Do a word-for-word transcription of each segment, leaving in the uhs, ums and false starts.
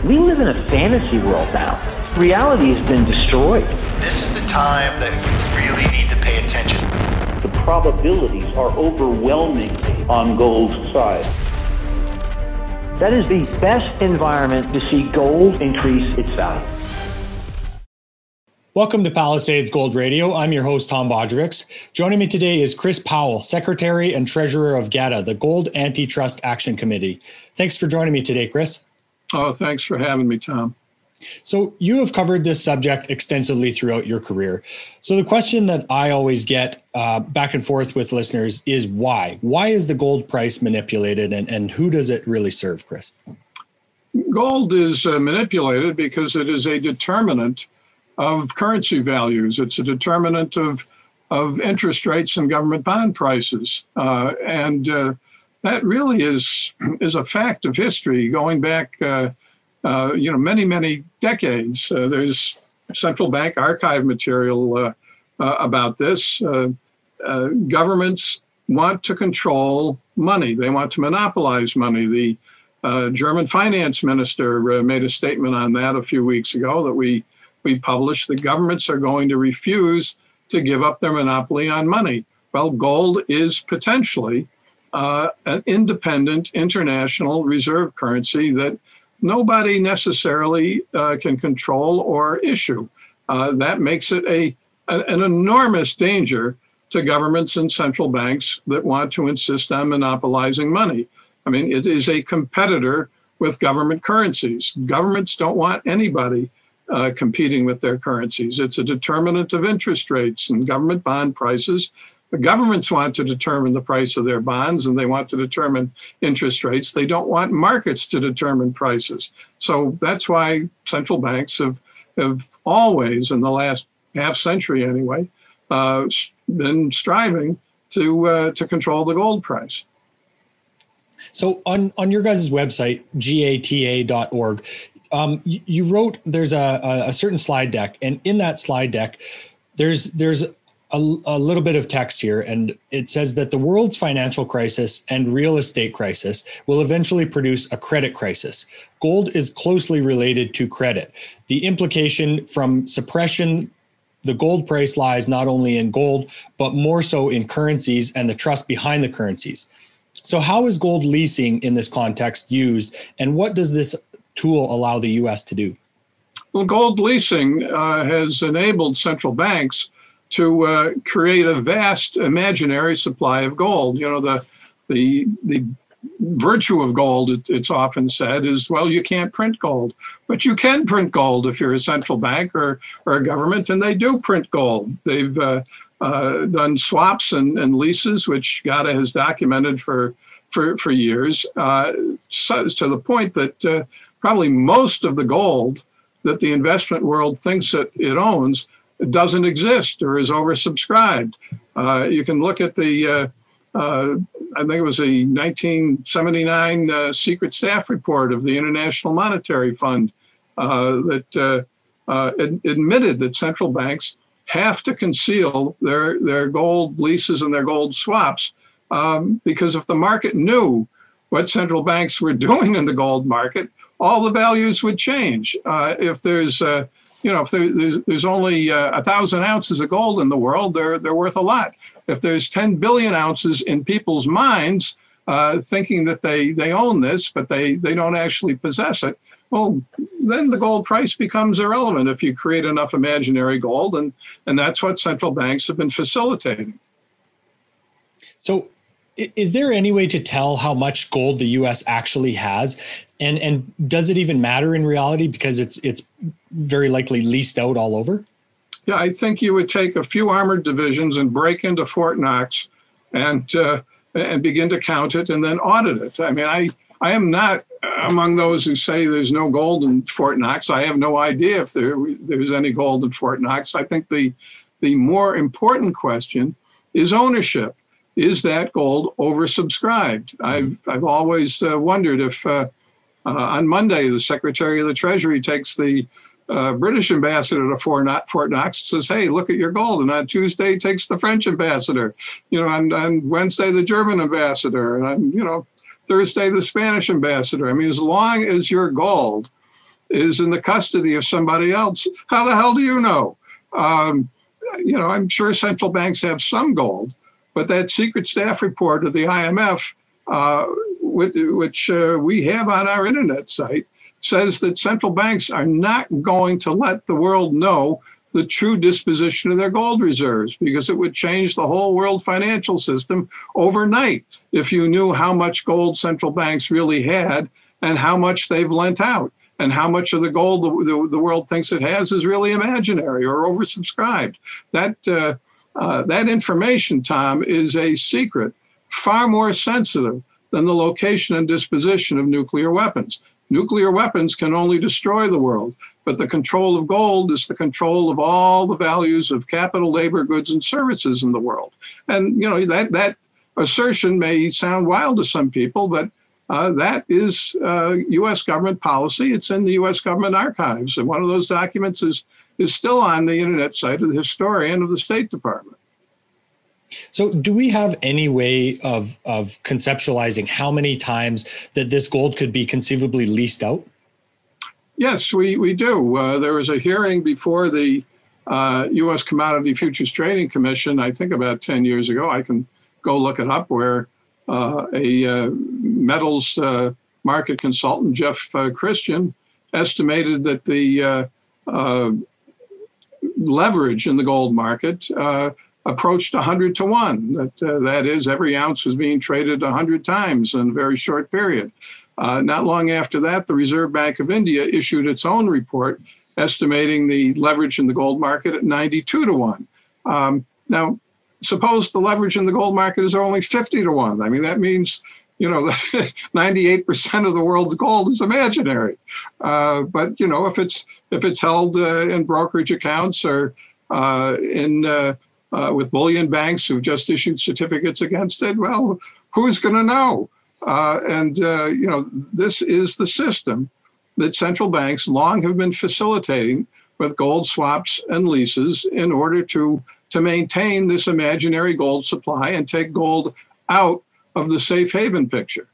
We live in a fantasy world now. Reality has been destroyed. This is the time that you really need to pay attention. The probabilities are overwhelmingly on gold's side. That is the best environment to see gold increase its value. Welcome to Palisades Gold Radio. I'm your host, Tom Bodrovics. Joining me today is Chris Powell, Secretary and Treasurer of GATA, the Gold Antitrust Action Committee. Thanks for joining me today, Chris. Oh, thanks for having me, Tom. So you have covered this subject extensively throughout your career. So the question that I always get uh, back and forth with listeners is why? Why is the gold price manipulated, and, and who does it really serve, Chris? Gold is uh, manipulated because it is a determinant of currency values. It's a determinant of, of interest rates and government bond prices. Uh, and uh, that really is, is a fact of history going back uh, Uh, you know, many, many decades. Uh, there's central bank archive material uh, uh, about this. Uh, uh, governments want to control money. They want to monopolize money. The uh, German finance minister uh, made a statement on that a few weeks ago that we, we published. The governments are going to refuse to give up their monopoly on money. Well, gold is potentially uh, an independent international reserve currency that nobody necessarily uh, can control or issue. Uh, that makes it a, a an enormous danger to governments and central banks that want to insist on monopolizing money. I mean, it is a competitor with government currencies. Governments don't want anybody uh, competing with their currencies. It's a determinant of interest rates and government bond prices. The governments want to determine the price of their bonds, and they want to determine interest rates. They don't want markets to determine prices. So that's why central banks have, have always, in the last half century anyway, uh, been striving to uh, to control the gold price. So on, on your guys' website, G A T A dot org, um, you, you wrote there's a, a certain slide deck, and in that slide deck, there's there's A, a little bit of text here, and it says that the world's financial crisis and real estate crisis will eventually produce a credit crisis. Gold is closely related to credit. The implication from suppression, the gold price lies not only in gold, but more so in currencies and the trust behind the currencies. So how is gold leasing in this context used, and what does this tool allow the U S to do? Well, gold leasing uh, has enabled central banks to uh, create a vast imaginary supply of gold. You know, the the the virtue of gold, it, it's often said, is, well, you can't print gold. But you can print gold if you're a central bank or, or a government, and they do print gold. They've uh, uh, done swaps and, and leases, which GATA has documented for, for, for years, uh, so, to the point that uh, probably most of the gold that the investment world thinks that it owns doesn't exist or is oversubscribed. Uh, you can look at the, uh, uh, I think it was a nineteen seventy-nine uh, secret staff report of the International Monetary Fund uh, that uh, uh, ad- admitted that central banks have to conceal their, their gold leases and their gold swaps um, because if the market knew what central banks were doing in the gold market, all the values would change. Uh, if there's uh, You know, if there, there's, there's only uh, a thousand ounces of gold in the world, they're they're worth a lot. If there's ten billion ounces in people's minds, uh, thinking that they, they own this, but they, they don't actually possess it, well, then the gold price becomes irrelevant if you create enough imaginary gold, and, and that's what central banks have been facilitating. So is there any way to tell how much gold the U S actually has? And and does it even matter in reality because it's it's very likely leased out all over? Yeah, I think you would take a few armored divisions and break into Fort Knox and uh, and begin to count it and then audit it. I mean, I, I am not among those who say there's no gold in Fort Knox. I have no idea if there there's any gold in Fort Knox. I think the the more important question is ownership. Is that gold oversubscribed? I've I've always uh, wondered if uh, uh, on Monday the Secretary of the Treasury takes the uh, British ambassador to Fort Knox and says, "Hey, look at your gold," and on Tuesday takes the French ambassador, you know, on, on Wednesday the German ambassador, and on you know Thursday the Spanish ambassador. I mean, as long as your gold is in the custody of somebody else. How the hell do you know? Um, you know, I'm sure central banks have some gold, but that secret staff report of the I M F, uh, which, which uh, we have on our internet site, says that central banks are not going to let the world know the true disposition of their gold reserves, because it would change the whole world financial system overnight if you knew how much gold central banks really had and how much they've lent out, and how much of the gold the, the, the world thinks it has is really imaginary or oversubscribed. That, uh, uh, that information, Tom, is a secret far more sensitive than the location and disposition of nuclear weapons. Nuclear weapons can only destroy the world, but the control of gold is the control of all the values of capital, labor, goods, and services in the world. And, you know, that, that assertion may sound wild to some people, but uh, that is uh, U S government policy. It's in the U S government archives. And one of those documents is, is still on the internet site of the historian of the State Department. So do we have any way of, of conceptualizing how many times that this gold could be conceivably leased out? Yes, we, we do. Uh, there was a hearing before the uh, U S Commodity Futures Trading Commission, I think about ten years ago. I can go look it up, where uh, a uh, metals uh, market consultant, Jeff uh, Christian, estimated that the uh, uh, leverage in the gold market uh, approached one hundred to one. That, uh, that is, every ounce was being traded one hundred times in a very short period. Uh, not long after that, the Reserve Bank of India issued its own report estimating the leverage in the gold market at ninety-two to one. Um, now, suppose the leverage in the gold market is only fifty to one. I mean, that means, you know, ninety-eight percent of the world's gold is imaginary. Uh, but, you know, if it's if it's held uh, in brokerage accounts or uh, in uh, uh, with bullion banks who've just issued certificates against it, well, who's going to know? Uh, and, uh, you know, this is the system that central banks long have been facilitating with gold swaps and leases in order to, to maintain this imaginary gold supply and take gold out of the safe haven picture.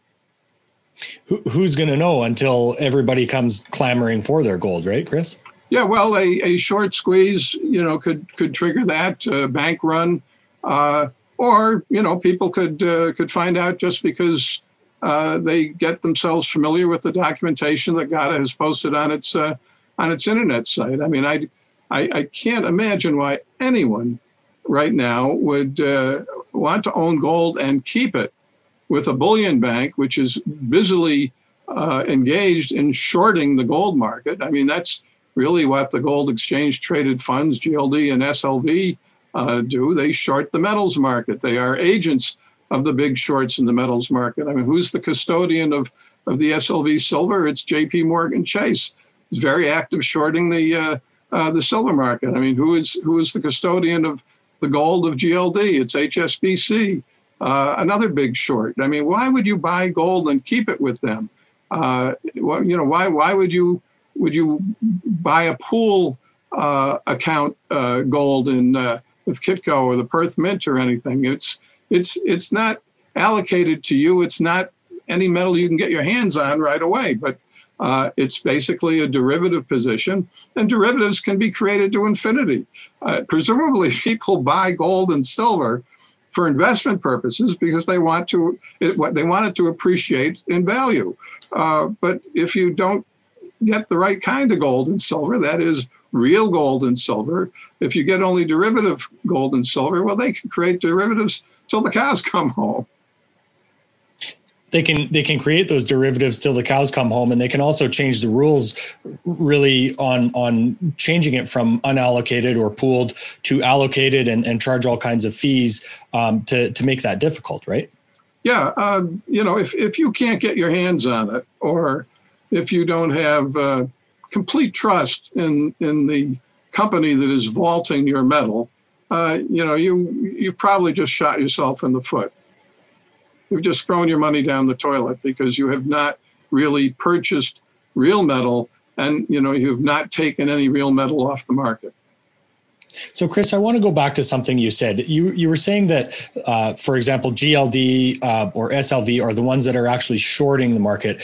Who, who's going to know until everybody comes clamoring for their gold, right, Chris? Yeah, well, a, a short squeeze, you know, could could trigger that, uh, bank run, uh, or, you know, people could uh, could find out just because Uh, they get themselves familiar with the documentation that G A T A has posted on its uh, on its internet site. I mean, I, I, I can't imagine why anyone right now would uh, want to own gold and keep it with a bullion bank, which is busily uh, engaged in shorting the gold market. I mean, that's really what the gold exchange traded funds, G L D and S L V, uh, do. They short the metals market. They are agents of the big shorts in the metals market. I mean, who's the custodian of, of the S L V silver? It's J P Morgan Chase. It's very active shorting the uh, uh, the silver market. I mean, who is who is the custodian of the gold of G L D? It's H S B C, uh, another big short. I mean, why would you buy gold and keep it with them? Uh, well, you know, why why would you would you buy a pool uh, account uh, gold in uh, with Kitco or the Perth Mint or anything? It's It's it's not allocated to you. It's not any metal you can get your hands on right away, but uh, it's basically a derivative position, and derivatives can be created to infinity. Uh, presumably, people buy gold and silver for investment purposes because they want to it, they want it to appreciate in value. Uh, but if you don't get the right kind of gold and silver, that is real gold and silver, if you get only derivative gold and silver, well, they can create derivatives till the cows come home. They can they can create those derivatives till the cows come home, and they can also change the rules really on on changing it from unallocated or pooled to allocated and, and charge all kinds of fees um, to, to make that difficult, right? Yeah, um, you know, if, if you can't get your hands on it, or if you don't have uh, complete trust in, in the company that is vaulting your metal, Uh, you know, you you probably just shot yourself in the foot. You've just thrown your money down the toilet because you have not really purchased real metal, and you know you have not taken any real metal off the market. So, Chris, I want to go back to something you said. You you were saying that, uh, for example, G L D uh, or S L V are the ones that are actually shorting the market.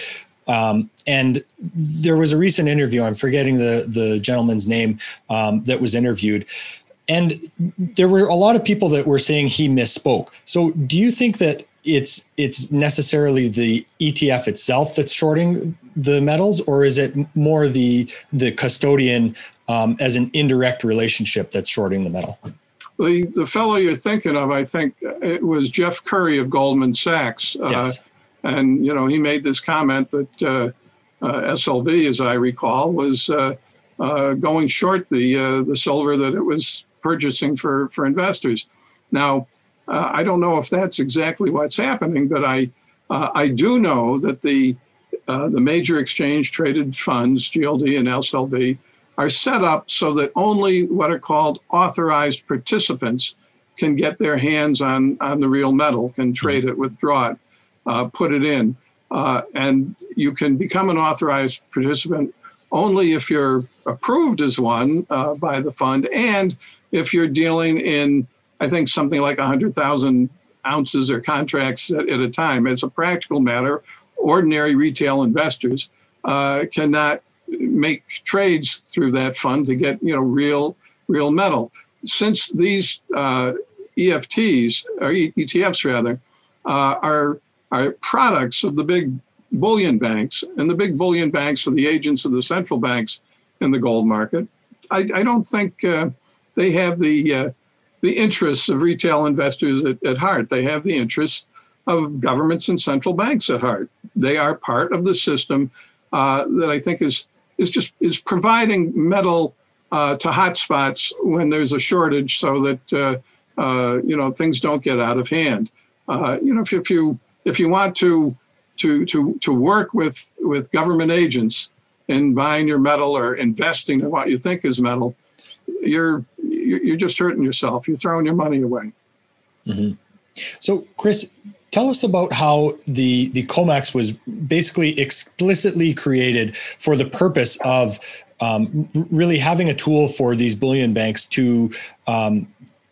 Um, and there was a recent interview, I'm forgetting the, the gentleman's name um, that was interviewed. And there were a lot of people that were saying he misspoke. So do you think that it's it's necessarily the E T F itself that's shorting the metals, or is it more the the custodian um, as an indirect relationship that's shorting the metal? The the fellow you're thinking of, I think it was Jeff Curry of Goldman Sachs. Yes. Uh, and, you know, he made this comment that uh, uh, S L V, as I recall, was uh, uh, going short the uh, the silver that it was purchasing for, for investors. Now, uh, I don't know if that's exactly what's happening, but I uh, I do know that the uh, the major exchange traded funds, G L D and S L V, are set up so that only what are called authorized participants can get their hands on, on the real metal, can trade it, withdraw it, uh, put it in. Uh, and you can become an authorized participant only if you're approved as one uh, by the fund, and if you're dealing in, I think, something like one hundred thousand ounces or contracts at, at a time. As a practical matter, ordinary retail investors uh, cannot make trades through that fund to get, you know, real real metal. Since these uh, E F Ts, or E T Fs rather, uh, are are products of the big bullion banks, and the big bullion banks are the agents of the central banks in the gold market, I, I don't think uh, they have the uh, the interests of retail investors at, at heart. They have the interests of governments and central banks at heart. They are part of the system uh, that I think is is just is providing metal uh, to hotspots when there's a shortage, so that uh, uh, you know things don't get out of hand. Uh, you know, if, if you if you want to to to to work with with government agents in buying your metal or investing in what you think is metal, you're you're just hurting yourself. You're throwing your money away. Mm-hmm. So, Chris, tell us about how the, the COMEX was basically explicitly created for the purpose of um, really having a tool for these bullion banks to um,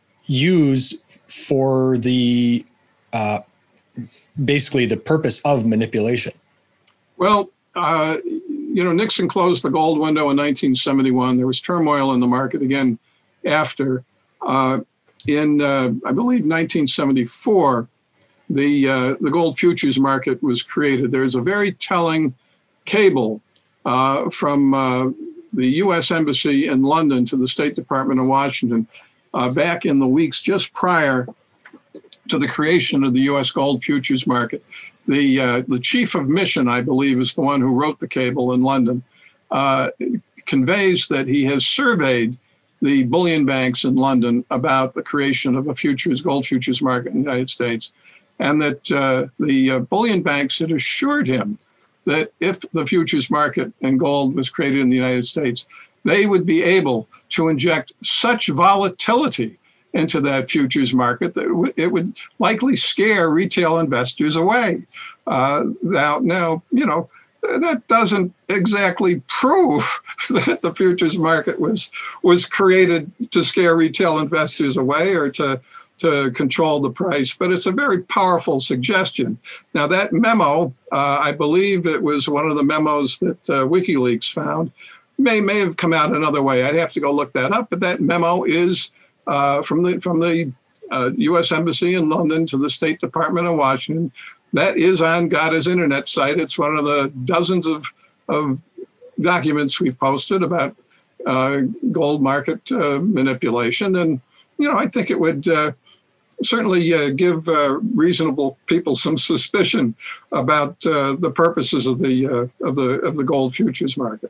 use for the uh, basically the purpose of manipulation. Well, uh, you know, Nixon closed the gold window in nineteen seventy-one. There was turmoil in the market again after. Uh, in, uh, I believe, nineteen seventy-four, the uh, the gold futures market was created. There's a very telling cable uh, from uh, the U S Embassy in London to the State Department in Washington uh, back in the weeks just prior to the creation of the U S gold futures market. The uh, the chief of mission, I believe, is the one who wrote the cable in London, uh, conveys that he has surveyed the bullion banks in London about the creation of a futures, gold futures market in the United States, and that uh, the uh, bullion banks had assured him that if the futures market and gold was created in the United States, they would be able to inject such volatility into that futures market that it, w- it would likely scare retail investors away. Uh, now, now, you know, that doesn't exactly prove that the futures market was was created to scare retail investors away or to to control the price, but it's a very powerful suggestion. Now, that memo, uh, I believe it was one of the memos that uh, WikiLeaks found, may may have come out another way. I'd have to go look that up, but that memo is uh, from the from the uh, U S Embassy in London to the State Department in Washington. That is on GATA's internet site. It's one of the dozens of, of documents we've posted about uh, gold market uh, manipulation. And, you know, I think it would uh, certainly uh, give uh, reasonable people some suspicion about uh, the purposes of the uh, of the of the gold futures market.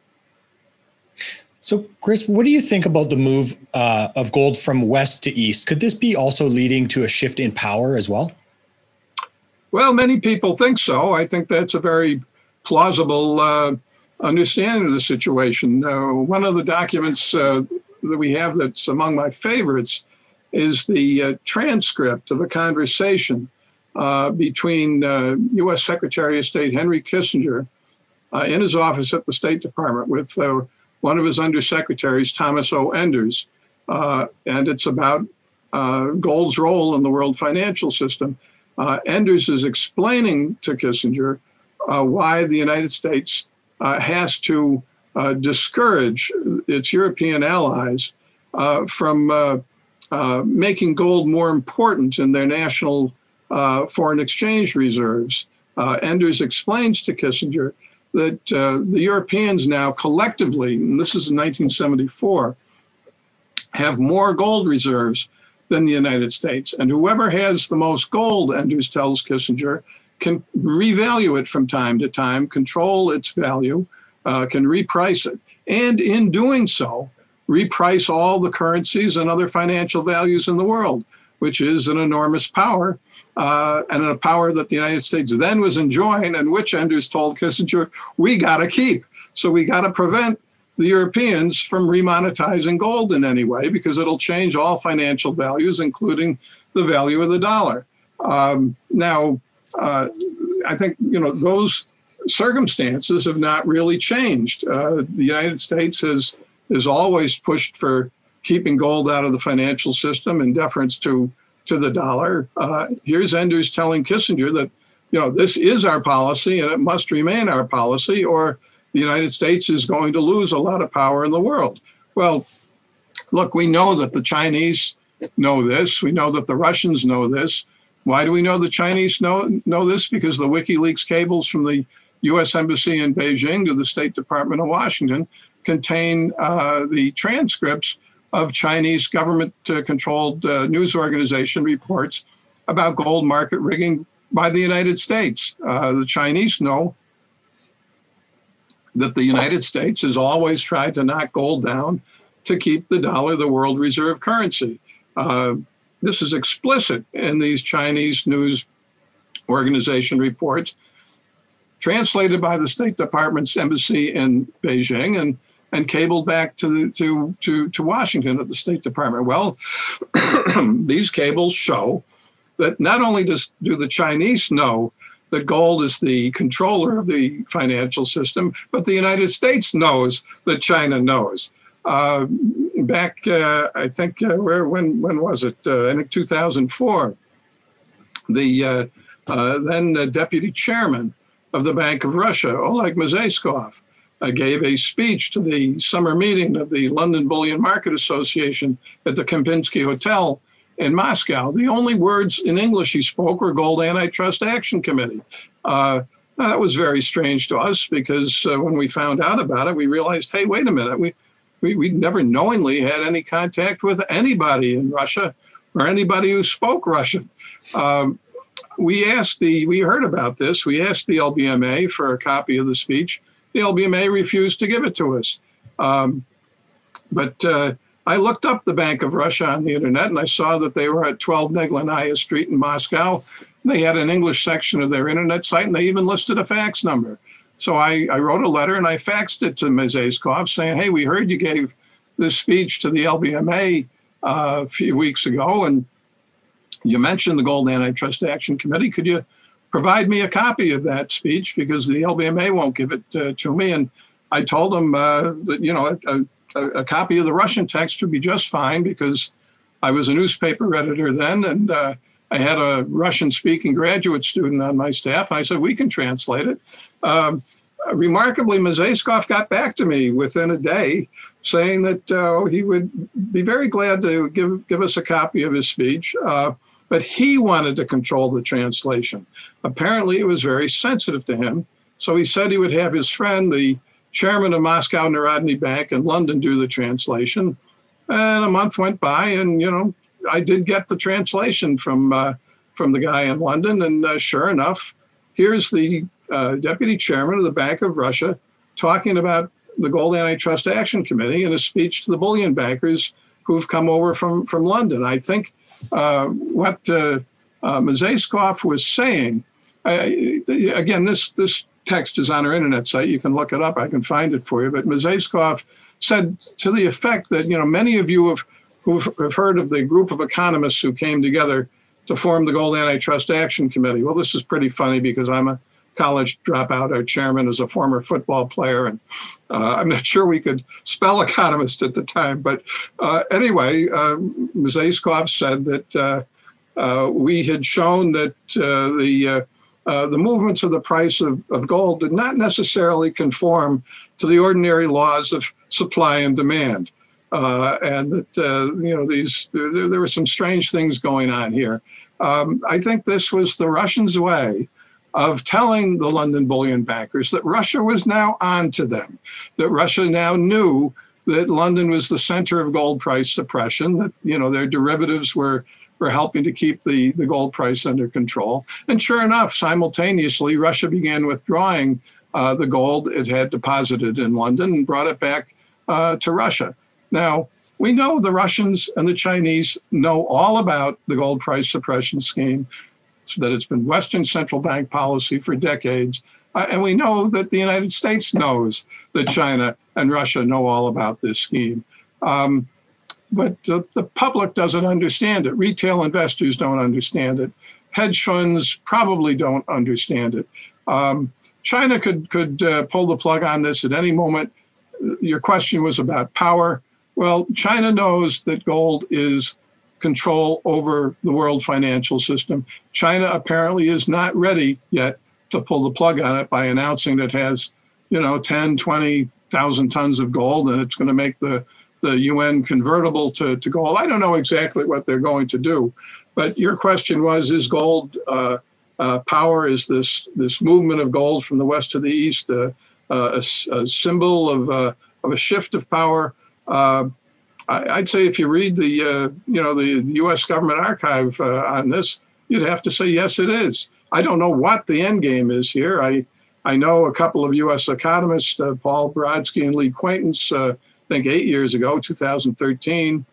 So, Chris, what do you think about the move uh, of gold from west to east? Could this be also leading to a shift in power as well? Well, many people think so. I think that's a very plausible uh, understanding of the situation. Uh, one of the documents uh, that we have that's among my favorites is the uh, transcript of a conversation uh, between uh, U S Secretary of State Henry Kissinger uh, in his office at the State Department with uh, one of his undersecretaries, Thomas O. Enders. Uh, and it's about uh, gold's role in the world financial system. Uh, Enders is explaining to Kissinger uh, why the United States uh, has to uh, discourage its European allies uh, from uh, uh, making gold more important in their national uh, foreign exchange reserves. Uh, Enders explains to Kissinger that uh, the Europeans now collectively, and this is in nineteen seventy-four, have more gold reserves than the United States. And whoever has the most gold, Enders tells Kissinger, can revalue it from time to time, control its value, uh, can reprice it. And in doing so, reprice all the currencies and other financial values in the world, which is an enormous power, uh, and a power that the United States then was enjoying, and which Enders told Kissinger, we got to keep. So we got to prevent the Europeans from remonetizing gold in any way, because it'll change all financial values, including the value of the dollar. Um, now, uh, I think, you know, those circumstances have not really changed. Uh, the United States has, has always pushed for keeping gold out of the financial system in deference to, to the dollar. Uh, here's Enders telling Kissinger that, you know, this is our policy and it must remain our policy, or the United States is going to lose a lot of power in the world. Well, look, we know that the Chinese know this. We know that the Russians know this. Why do we know the Chinese know, know this? Because the WikiLeaks cables from the U S Embassy in Beijing to the State Department of Washington contain uh, the transcripts of Chinese government-controlled uh, news organization reports about gold market rigging by the United States. Uh, the Chinese know that the United States has always tried to knock gold down to keep the dollar the world reserve currency. Uh, this is explicit in these Chinese news organization reports, translated by the State Department's embassy in Beijing and, and cabled back to, the, to, to, to Washington at the State Department. Well, these cables show that not only does do the Chinese know that gold is the controller of the financial system, but the United States knows that China knows. Uh, back, uh, I think, uh, where when when was it? Uh, I think two thousand four. The uh, uh, then uh, deputy chairman of the Bank of Russia, Oleg Mozaiskov, uh, gave a speech to the summer meeting of the London Bullion Market Association at the Kempinski Hotel in Moscow. The only words in English he spoke were Gold Antitrust Action Committee. Uh, that was very strange to us, because uh, when we found out about it, we realized, hey, wait a minute, we, we, we never knowingly had any contact with anybody in Russia or anybody who spoke Russian. Um, we asked the, we heard about this, we asked the L B M A for a copy of the speech. The L B M A refused to give it to us. Um, but uh, I looked up the Bank of Russia on the internet, and I saw that they were at twelve Neglinaya Street in Moscow. They had an English section of their internet site, and they even listed a fax number. So I, I wrote a letter and I faxed it to Mozaiskov saying, hey, we heard you gave this speech to the L B M A uh, a few weeks ago, and you mentioned the Gold Antitrust Action Committee. Could you provide me a copy of that speech, because the L B M A won't give it uh, to me? And I told them uh, that, you know, a, a, a copy of the Russian text would be just fine, because I was a newspaper editor then, and uh, I had a Russian-speaking graduate student on my staff. I said, we can translate it. Um, remarkably, Mozaiskov got back to me within a day saying that uh, he would be very glad to give, give us a copy of his speech, uh, but he wanted to control the translation. Apparently, it was very sensitive to him, so he said he would have his friend, the chairman of Moscow Narodny Bank in London, do the translation. And a month went by, and, you know, I did get the translation from uh, from the guy in London, and uh, sure enough, here's the uh, deputy chairman of the Bank of Russia talking about the Gold Antitrust Action Committee in a speech to the bullion bankers who've come over from, from London. I think uh, what uh, uh, Mozaiskov was saying, uh, again, this, this text is on our internet site. You can look it up. I can find it for you. But Mozaiskov said to the effect that, you know, many of you have who've have heard of the group of economists who came together to form the Gold Antitrust Action Committee. Well, this is pretty funny because I'm a college dropout. Our chairman is a former football player, and uh, I'm not sure we could spell economist at the time. But uh, anyway, uh, Mozaiskov said that uh, uh, we had shown that uh, the uh, uh, the movements of the price of, of gold did not necessarily conform to the ordinary laws of supply and demand. Uh, and that, uh, you know, these there, there were some strange things going on here. Um, I think this was the Russians' way of telling the London bullion bankers that Russia was now on to them, that Russia now knew that London was the center of gold price suppression, that, you know, their derivatives were, were helping to keep the, the gold price under control. And sure enough, simultaneously, Russia began withdrawing uh, the gold it had deposited in London and brought it back uh, to Russia. Now, we know the Russians and the Chinese know all about the gold price suppression scheme, so that it's been Western central bank policy for decades. Uh, and we know that the United States knows that China and Russia know all about this scheme. Um, but uh, the public doesn't understand it. Retail investors don't understand it. Hedge funds probably don't understand it. Um, China could, could uh, pull the plug on this at any moment. Your question was about power. Well, China knows that gold is control over the world financial system. China apparently is not ready yet to pull the plug on it by announcing that it has, you know, ten, twenty thousand tons of gold and it's going to make the, the U N convertible to, to gold. I don't know exactly what they're going to do, but your question was, is gold uh, uh, power? Is this this movement of gold from the west to the east uh, uh, a, a symbol of, uh, of a shift of power? Uh, I'd say if you read the, uh, you know, the U S government archive uh, on this, you'd have to say, yes, it is. I don't know what the end game is here. I, I know a couple of U S economists, uh, Paul Brodsky and Lee Quaintance, uh, I think eight years ago, two thousand thirteen,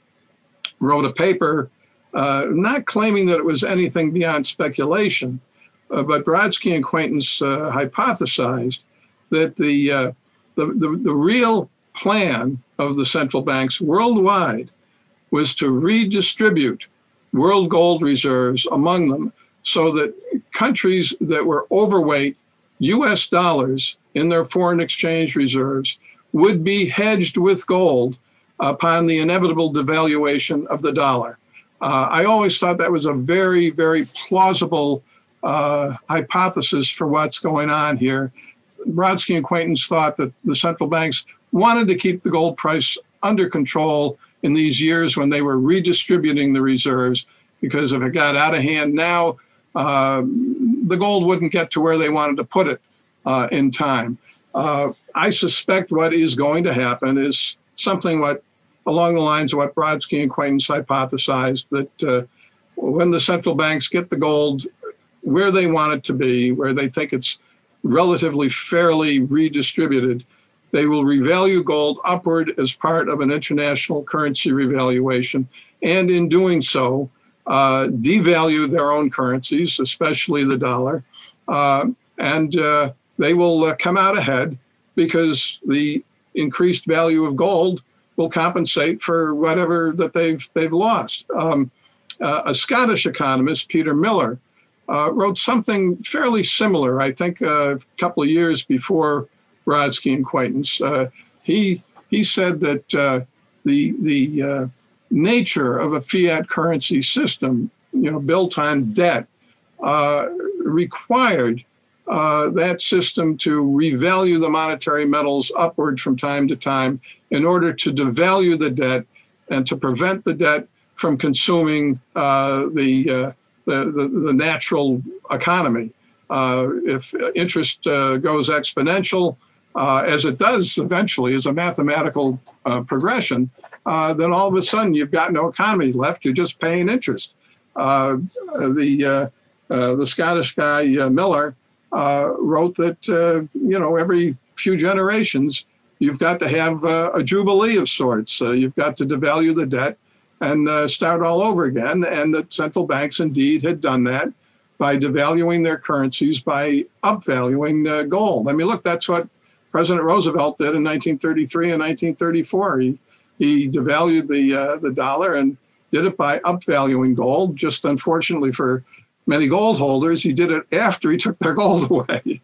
wrote a paper uh, not claiming that it was anything beyond speculation, uh, but Brodsky and Quaintance uh, hypothesized that the, uh, the, the, the real plan of the central banks worldwide was to redistribute world gold reserves among them so that countries that were overweight U S dollars in their foreign exchange reserves would be hedged with gold upon the inevitable devaluation of the dollar. Uh, I always thought that was a very, very plausible uh, hypothesis for what's going on here. Brodsky and Quaintance thought that the central banks wanted to keep the gold price under control in these years when they were redistributing the reserves, because if it got out of hand now, uh, the gold wouldn't get to where they wanted to put it uh, in time. Uh, I suspect what is going to happen is something what along the lines of what Brodsky and Quaintance hypothesized, that uh, when the central banks get the gold where they want it to be, where they think it's relatively fairly redistributed, they will revalue gold upward as part of an international currency revaluation, and in doing so, uh, devalue their own currencies, especially the dollar, uh, and uh, they will uh, come out ahead because the increased value of gold will compensate for whatever that they've they've lost. Um, uh, a Scottish economist, Peter Miller, uh, wrote something fairly similar, I think uh, a couple of years before Brodsky and Quaintance. Uh, he he said that uh, the the uh, nature of a fiat currency system, you know, built on debt, uh, required uh, that system to revalue the monetary metals upward from time to time in order to devalue the debt and to prevent the debt from consuming uh, the, uh, the, the the natural economy. Uh, if interest uh, goes exponential, uh, as it does eventually as a mathematical uh, progression, uh, then all of a sudden you've got no economy left. You're just paying interest. Uh, the uh, uh, the Scottish guy uh, Miller uh, wrote that uh, you know every few generations you've got to have uh, a jubilee of sorts. Uh, you've got to devalue the debt and uh, start all over again. And the central banks indeed had done that by devaluing their currencies, by upvaluing uh, gold. I mean, look, that's what President Roosevelt did in nineteen thirty-three and nineteen thirty-four. He he devalued the uh, the dollar and did it by upvaluing gold. Just unfortunately for many gold holders, he did it after he took their gold away.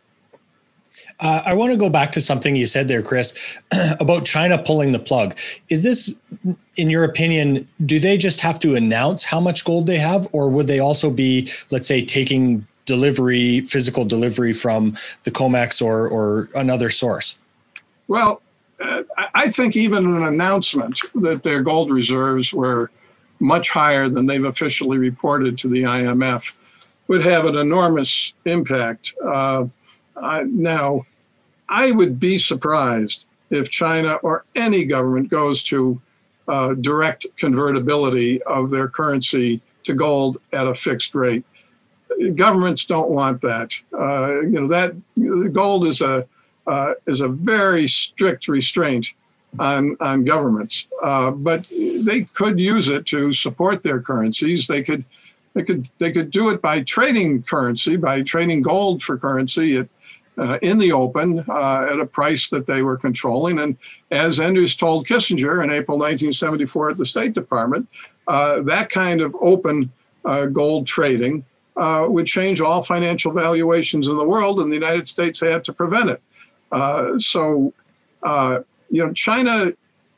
Uh, I want to go back to something you said there, Chris, about China pulling the plug. Is this, in your opinion, do they just have to announce how much gold they have, or would they also be, let's say, taking delivery, physical delivery from the COMEX or or another source? Well, uh, I think even an announcement that their gold reserves were much higher than they've officially reported to the I M F would have an enormous impact. Uh, I, now, I would be surprised if China or any government goes to uh, direct convertibility of their currency to gold at a fixed rate. Governments don't want that. Uh, you know, that gold is a uh, is a very strict restraint on on governments. Uh, but they could use it to support their currencies. They could they could they could do it by trading currency, by trading gold for currency at, uh, in the open uh, at a price that they were controlling. And as Enders told Kissinger in April nineteen seventy-four at the State Department, uh, that kind of open uh, gold trading uh, would change all financial valuations in the world, and the United States had to prevent it. Uh, so, uh, you know, China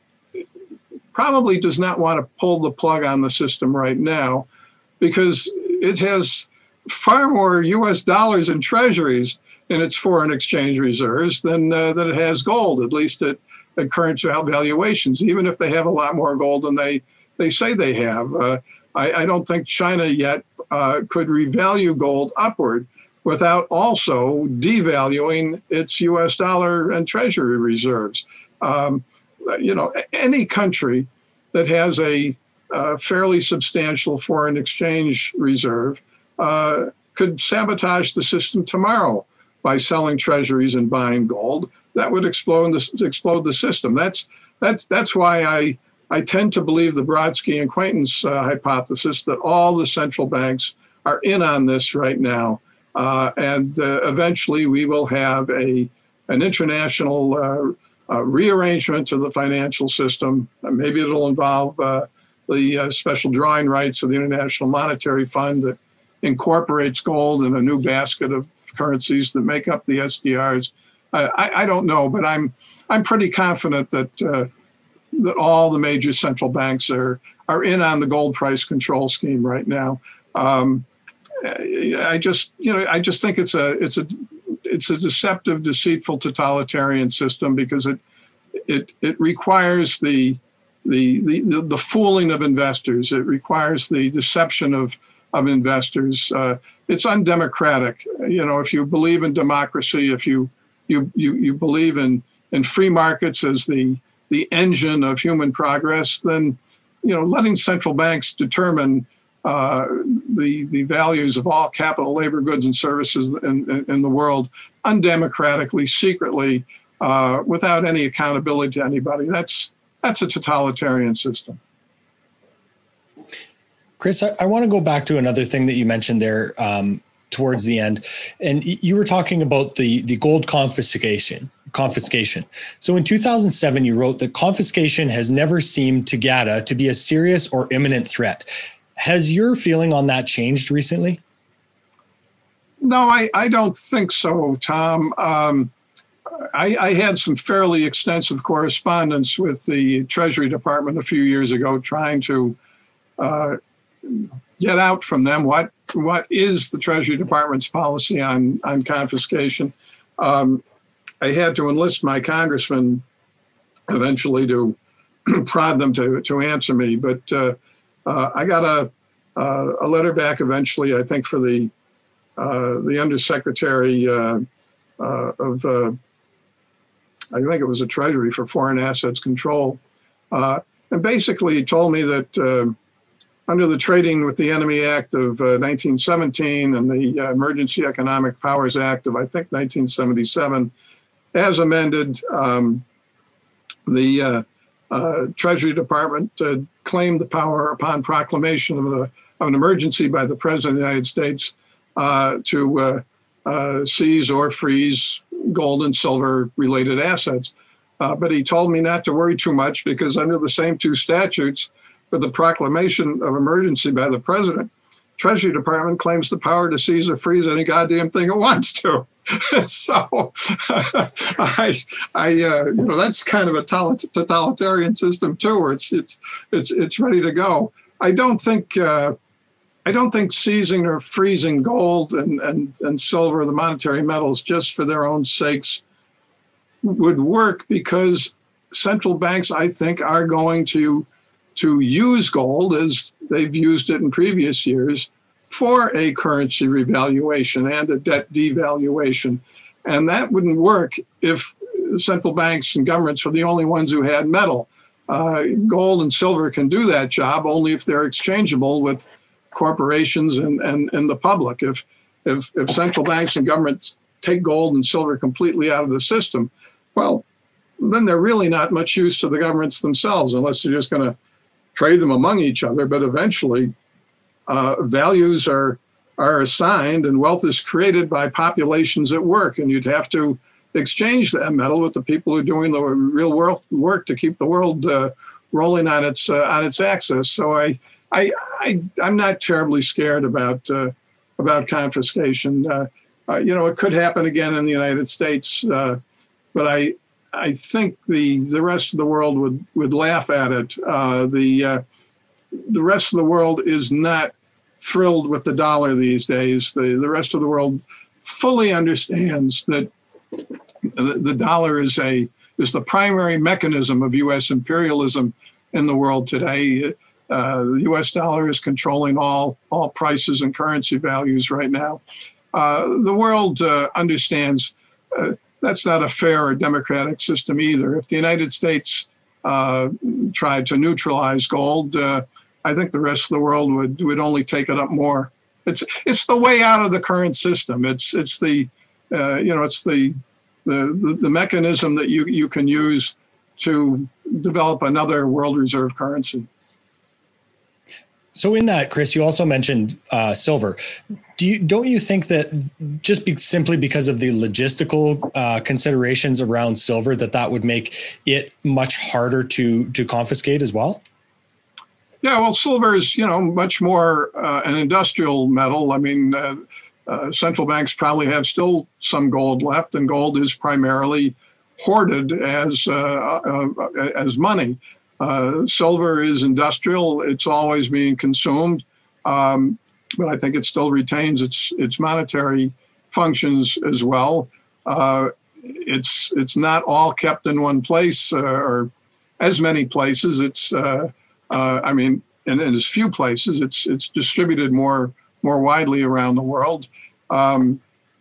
probably does not want to pull the plug on the system right now because it has far more U S dollars in treasuries in its foreign exchange reserves than uh, than it has gold, at least at, at current valuations, even if they have a lot more gold than they, they say they have. Uh, I, I don't think China yet uh, could revalue gold upward without also devaluing its U S dollar and treasury reserves. Um, you know, any country that has a uh, fairly substantial foreign exchange reserve uh, could sabotage the system tomorrow by selling treasuries and buying gold. That would explode the, explode the system. That's that's that's why I I tend to believe the Brodsky and Quaintance uh, hypothesis that all the central banks are in on this right now, uh, and uh, eventually we will have a an international uh, uh, rearrangement of the financial system. Uh, maybe it'll involve uh, the uh, special drawing rights of the International Monetary Fund that incorporates gold in a new basket of currencies that make up the S D Rs. Uh, I, I don't know, but I'm I'm pretty confident that uh, that all the major central banks are are in on the gold price control scheme right now. Um, I just you know I just think it's a it's a it's a deceptive, deceitful, totalitarian system because it it it requires the the the the fooling of investors. It requires the deception of of investors. Uh, it's undemocratic. You know, if you believe in democracy, if you you you, you believe in, in free markets as the the engine of human progress, then you know letting central banks determine uh, the the values of all capital, labor, goods, and services in, in, in the world undemocratically, secretly, uh, without any accountability to anybody. That's that's a totalitarian system. Chris, I, I want to go back to another thing that you mentioned there um, towards the end, and you were talking about the the gold confiscation. Confiscation. So in two thousand seven, you wrote that confiscation has never seemed to G A T A to be a serious or imminent threat. Has your feeling on that changed recently? No, I, I don't think so, Tom. Um, I, I had some fairly extensive correspondence with the Treasury Department a few years ago, trying to uh, get out from them what what is the Treasury Department's policy on on confiscation. Um, I had to enlist my congressman eventually to prod them to to answer me, but uh, uh, I got a uh, a letter back eventually. I think for the uh, the Undersecretary uh, uh, of uh, I think it was the Treasury for Foreign Assets Control, uh, and basically he told me that uh, under the Trading with the Enemy Act of uh, nineteen seventeen and the uh, Emergency Economic Powers Act of I think nineteen seventy-seven. As amended, um, the uh, uh, Treasury Department uh, claimed the power upon proclamation of, a, of an emergency by the President of the United States uh, to uh, uh, seize or freeze gold and silver related assets. Uh, but he told me not to worry too much because under the same two statutes, with the proclamation of emergency by the President, Treasury Department claims the power to seize or freeze any goddamn thing it wants to. so, I, I, uh, you know, that's kind of a totalitarian system too, where it's it's it's it's ready to go. I don't think uh, I don't think seizing or freezing gold and, and, and silver, the monetary metals, just for their own sakes would work, because central banks, I think, are going to, to use gold as they've used it in previous years for a currency revaluation and a debt devaluation. And that wouldn't work if central banks and governments were the only ones who had metal. Uh, gold and silver can do that job only if they're exchangeable with corporations and, and, and the public. If, if, if central banks and governments take gold and silver completely out of the system, well, then they're really not much use to the governments themselves, unless they're just going to trade them among each other. But eventually, uh, values are are assigned and wealth is created by populations at work, and you'd have to exchange that metal with the people who are doing the real world work to keep the world uh, rolling on its uh, on its axis. So I I, I I'm not terribly scared about uh, about confiscation. Uh, uh, you know, it could happen again in the United States, uh, but I I think the the rest of the world would would laugh at it. Uh, the uh, the rest of the world is not thrilled with the dollar these days. The the rest of the world fully understands that the, the dollar is a is the primary mechanism of U S imperialism in the world today. Uh, the U S dollar is controlling all all prices and currency values right now. Uh, the world uh, understands uh, that's not a fair or democratic system either. If the United States uh, tried to neutralize gold, uh, I think the rest of the world would would only take it up more. It's it's the way out of the current system. It's it's the uh, you know it's the, the the the mechanism that you you can use to develop another world reserve currency. So in that, Chris, you also mentioned uh, silver. Do you don't you think that just be, simply because of the logistical uh, considerations around silver, that that would make it much harder to to confiscate as well? Yeah, well, silver is, you know, much more uh, an industrial metal. I mean, uh, uh, central banks probably have still some gold left, and gold is primarily hoarded as uh, uh, as money. Uh, silver is industrial; it's always being consumed, um, but I think it still retains its its monetary functions as well. Uh, it's it's not all kept in one place uh, or as many places. It's uh, Uh, I mean, and in as few places, it's it's distributed more more widely around the world. Um,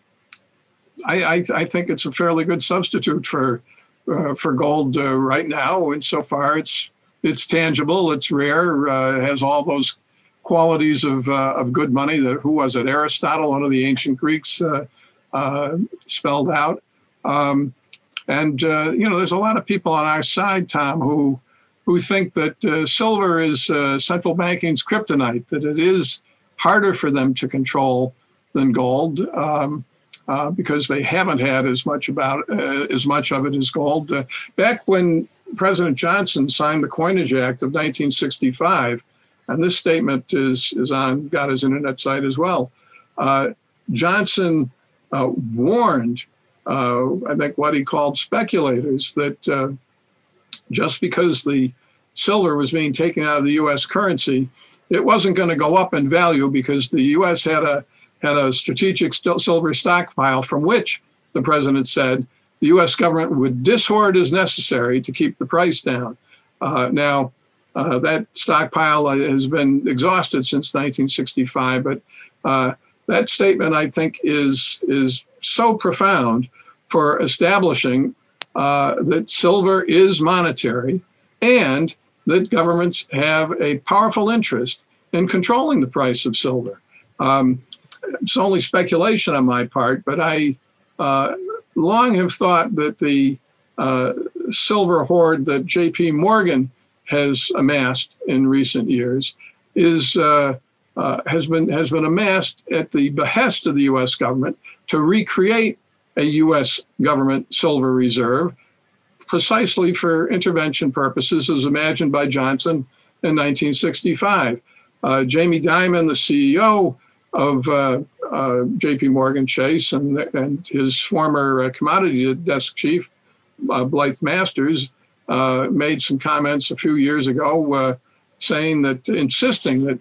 I, I, I think it's a fairly good substitute for uh, for gold uh, right now. Insofar, it's it's tangible, it's rare, uh, it has all those qualities of uh, of good money that who was it? Aristotle, one of the ancient Greeks, uh, uh, spelled out. Um, and uh, you know, there's a lot of people on our side, Tom, who. who think that uh, silver is uh, central banking's kryptonite, that it is harder for them to control than gold um, uh, because they haven't had as much about uh, as much of it as gold. Uh, back when President Johnson signed the Coinage Act of nineteen sixty-five, and this statement is is on got his internet site as well. Uh, Johnson uh, warned, uh, I think, what he called speculators that. Uh, Just because the silver was being taken out of the U S currency, it wasn't going to go up in value because the U S had a had a strategic silver stockpile from which the president said the U S government would dishoard as necessary to keep the price down. Uh, now, uh, that stockpile has been exhausted since nineteen sixty-five, but uh, that statement, I think, is is so profound for establishing Uh, that silver is monetary and that governments have a powerful interest in controlling the price of silver. Um, it's only speculation on my part, but I uh, long have thought that the uh, silver hoard that J P Morgan has amassed in recent years is uh, uh, has been has been amassed at the behest of the U S government to recreate a U S government silver reserve, precisely for intervention purposes as imagined by Johnson in nineteen sixty-five. Uh, Jamie Dimon, the C E O of uh, uh, J P Morgan Chase, and, and his former uh, commodity desk chief, uh, Blythe Masters, uh, made some comments a few years ago uh, saying that, insisting that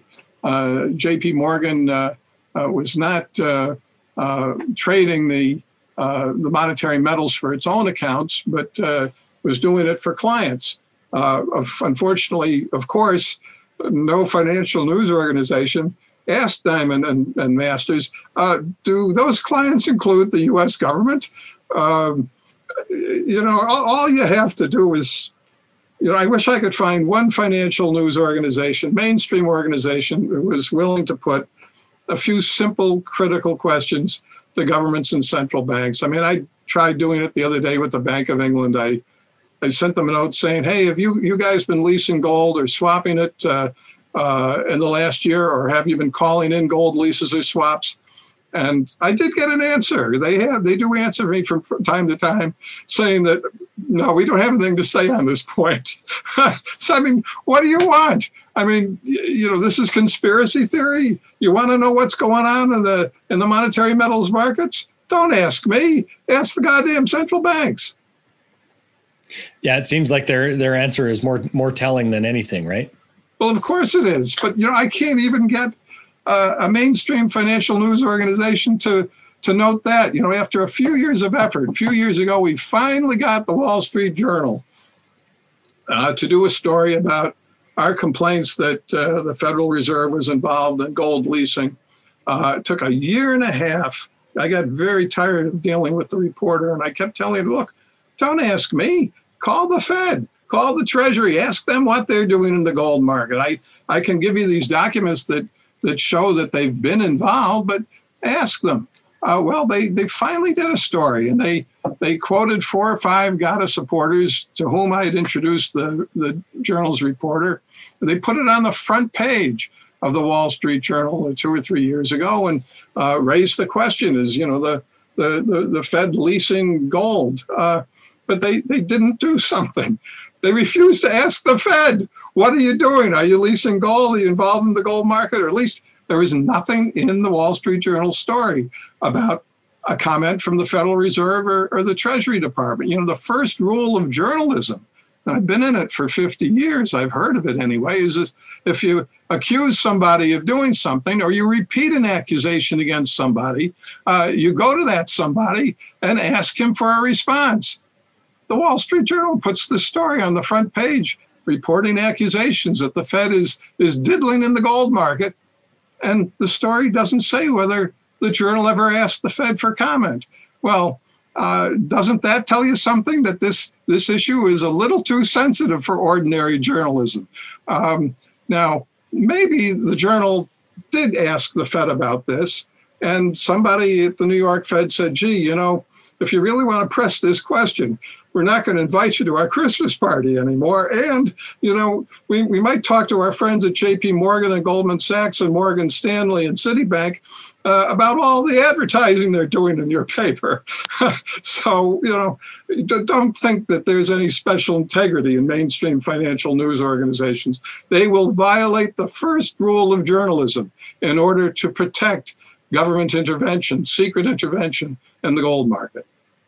uh, J P Morgan uh, uh, was not uh, uh, trading the uh, the monetary metals for its own accounts, but uh, was doing it for clients. Uh, of, unfortunately, of course, no financial news organization asked Diamond and, and Masters, uh, do those clients include the U S government? Um, you know, all, all you have to do is, you know, I wish I could find one financial news organization, mainstream organization, that was willing to put a few simple, critical questions to governments and central banks. I mean, I tried doing it the other day with the Bank of England. I, I sent them a note saying, hey, have you, you guys been leasing gold or swapping it uh, uh, in the last year, or have you been calling in gold leases or swaps? And I did get an answer. They have, they do answer me from, from time to time saying that, no, we don't have anything to say on this point. So, I mean, what do you want? I mean, you know, this is conspiracy theory. You want to know what's going on in the in the monetary metals markets? Don't ask me. Ask the goddamn central banks. Yeah, it seems like their their answer is more more telling than anything, right? Well, of course it is. But, you know, I can't even get uh, a mainstream financial news organization to to note that. You know, after a few years of effort, a few years ago, we finally got the Wall Street Journal uh, to do a story about our complaints that uh, the Federal Reserve was involved in gold leasing. Uh, it took a year and a half. I got very tired of dealing with the reporter, and I kept telling him, look, don't ask me. Call the Fed. Call the Treasury. Ask them what they're doing in the gold market. I, I can give you these documents that, that show that they've been involved, but ask them. Uh, well, they, they finally did a story, and they they quoted four or five G A T A supporters to whom I had introduced the, the Journal's reporter. They put it on the front page of the Wall Street Journal two or three years ago and uh, raised the question, is, you know, the, the, the, the Fed leasing gold? Uh, but they, they didn't do something. They refused to ask the Fed, what are you doing? Are you leasing gold? Are you involved in the gold market? Or at least there was nothing in the Wall Street Journal story about a comment from the Federal Reserve or, or the Treasury Department. You know, the first rule of journalism, and I've been in it for fifty years, I've heard of it anyway, is this, if you accuse somebody of doing something or you repeat an accusation against somebody, uh, you go to that somebody and ask him for a response. The Wall Street Journal puts this story on the front page, reporting accusations that the Fed is, is diddling in the gold market. And the story doesn't say whether the Journal ever asked the Fed for comment. Well, uh, doesn't that tell you something, that this, this issue is a little too sensitive for ordinary journalism? Um, now, maybe the Journal did ask the Fed about this, and somebody at the New York Fed said, gee, you know, if you really want to press this question, we're not going to invite you to our Christmas party anymore. And, you know, we, we might talk to our friends at J P Morgan and Goldman Sachs and Morgan Stanley and Citibank uh, about all the advertising they're doing in your paper. So, you know, don't think that there's any special integrity in mainstream financial news organizations. They will violate the first rule of journalism in order to protect government intervention, secret intervention in the gold market.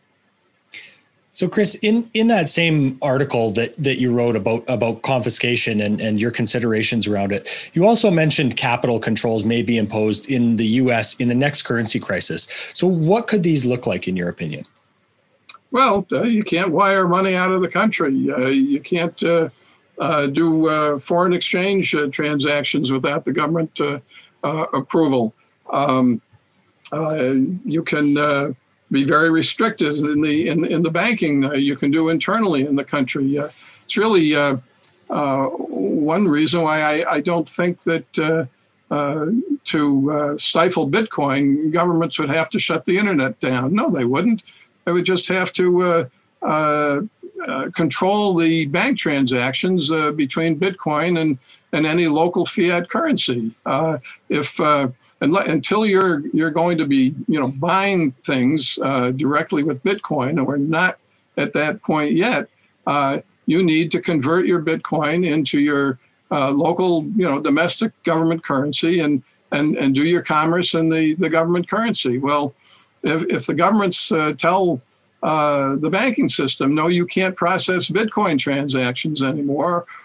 So, Chris, in, in that same article that, that you wrote about, about confiscation and, and your considerations around it, you also mentioned capital controls may be imposed in the U S in the next currency crisis. So what could these look like, in your opinion? Well, uh, you can't wire money out of the country. Uh, you can't uh, uh, do uh, foreign exchange uh, transactions without the government uh, uh, approval. Um, uh, you can... Uh, be very restricted in the in, in the banking uh, you can do internally in the country. Uh, it's really uh, uh, one reason why I, I don't think that uh, uh, to uh, stifle Bitcoin, governments would have to shut the internet down. No, they wouldn't. They would just have to uh, uh, uh, control the bank transactions uh, between Bitcoin and and any local fiat currency. Uh, if uh, unle- until you're you're going to be you know buying things uh, directly with Bitcoin, and we're not at that point yet, uh, you need to convert your Bitcoin into your uh, local you know domestic government currency and and and do your commerce in the the government currency. Well, if if the governments uh, tell uh, the banking system, no, you can't process Bitcoin transactions anymore,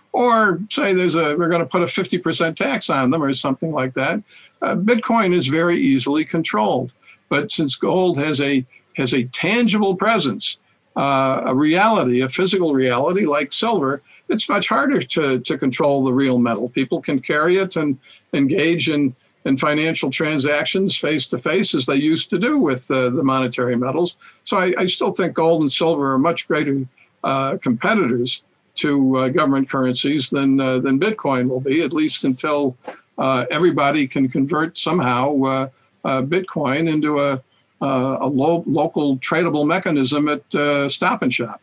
or say there's a we're going to put a fifty percent tax on them or something like that. Uh, Bitcoin is very easily controlled, but since gold has a has a tangible presence, uh, a reality, a physical reality like silver, it's much harder to to control the real metal. People can carry it and engage in in financial transactions face to face as they used to do with uh, the monetary metals. So I, I still think gold and silver are much greater uh, competitors to uh, government currencies than uh, than Bitcoin will be, at least until uh, everybody can convert somehow uh, uh, Bitcoin into a uh, a low, local tradable mechanism at uh, Stop and Shop.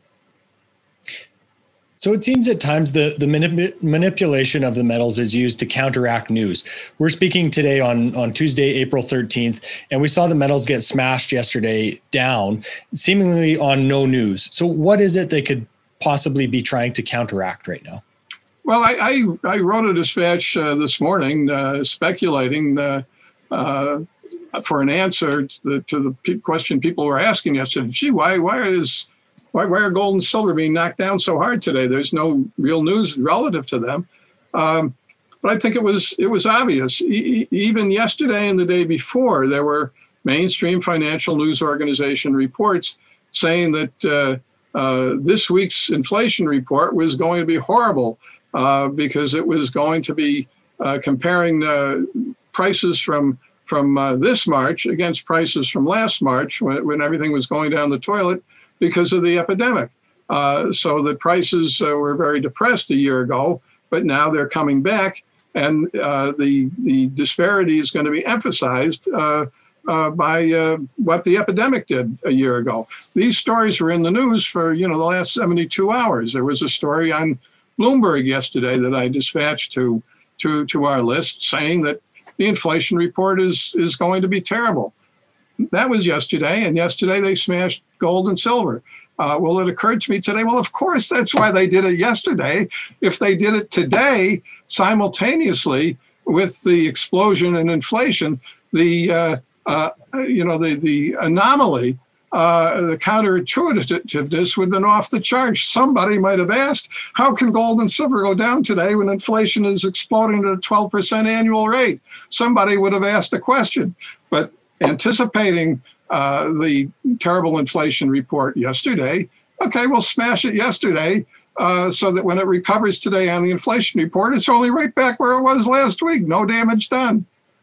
So it seems at times the, the manip- manipulation of the metals is used to counteract news. We're speaking today on, on Tuesday, April thirteenth, and we saw the metals get smashed yesterday down, seemingly on no news. So what is it they could possibly be trying to counteract right now? Well, I, I, I wrote a dispatch uh, this morning uh, speculating uh, uh, for an answer to the, to the pe- question people were asking yesterday. Gee, why, why is... Why, why are gold and silver being knocked down so hard today? There's no real news relative to them. Um, but I think it was it was obvious. E- even yesterday and the day before, there were mainstream financial news organization reports saying that uh, uh, this week's inflation report was going to be horrible uh, because it was going to be uh, comparing uh, prices from from uh, this March against prices from last March when, when everything was going down the toilet because of the epidemic. Uh, so the prices uh, were very depressed a year ago, but now they're coming back, and uh, the the disparity is going to be emphasized uh, uh, by uh, what the epidemic did a year ago. These stories were in the news for you know the last seventy-two hours. There was a story on Bloomberg yesterday that I dispatched to to to our list saying that the inflation report is is going to be terrible. That was yesterday, and yesterday they smashed gold and silver. Uh, well, it occurred to me today, well, of course, that's why they did it yesterday. If they did it today, simultaneously with the explosion in inflation, the, uh, uh, you know, the, the anomaly, uh, the counterintuitiveness would have been off the charts. Somebody might have asked, how can gold and silver go down today when inflation is exploding at a twelve percent annual rate? Somebody would have asked a question, but anticipating uh, the terrible inflation report yesterday, okay, we'll smash it yesterday uh, so that when it recovers today on the inflation report, it's only right back where it was last week. No damage done.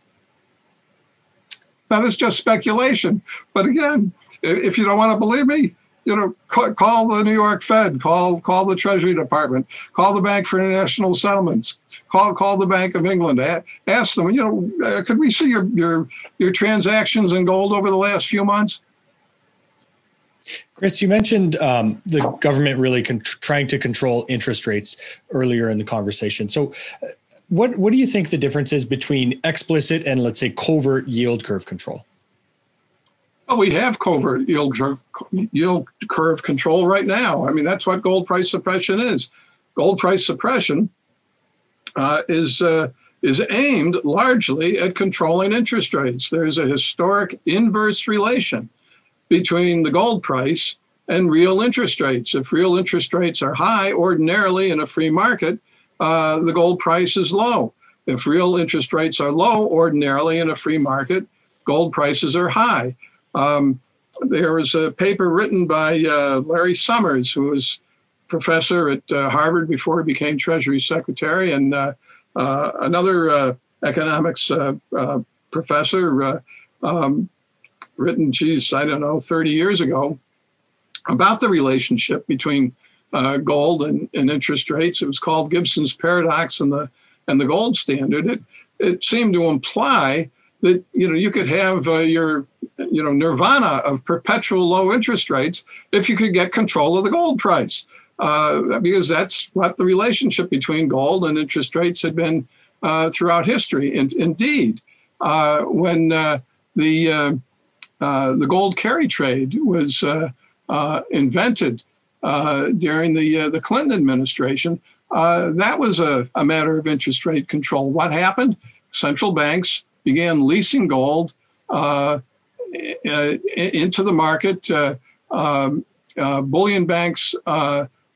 Now, this is just speculation. But again, if you don't want to believe me, you know, call, call the New York Fed, call call the Treasury Department, call the Bank for International Settlements, call call the Bank of England. Ask them, you know, uh, could we see your your your transactions in gold over the last few months? Chris, you mentioned um, the government really con- trying to control interest rates earlier in the conversation. So, uh, what what do you think the difference is between explicit and, let's say, covert yield curve control? Well, we have covert yield curve, yield curve control right now. I mean, that's what gold price suppression is. Gold price suppression uh, is uh, is aimed largely at controlling interest rates. There's a historic inverse relation between the gold price and real interest rates. If real interest rates are high, ordinarily in a free market, uh, the gold price is low. If real interest rates are low, ordinarily in a free market, gold prices are high. Um, there was a paper written by uh, Larry Summers, who was professor at uh, Harvard before he became Treasury Secretary, and uh, uh, another uh, economics uh, uh, professor uh, um, written, geez, I don't know, thirty years ago, about the relationship between uh, gold and, and interest rates. It was called Gibson's Paradox and the and the gold standard. It it seemed to imply that, you know, you could have uh, your, you know, nirvana of perpetual low interest rates if you could get control of the gold price, uh, because that's what the relationship between gold and interest rates had been uh, throughout history. And indeed, uh, when uh, the uh, uh, the gold carry trade was uh, uh, invented uh, during the uh, the Clinton administration, uh, that was a, a matter of interest rate control. What happened? Central banks began leasing gold uh, into the market. Uh, um, uh, bullion banks uh,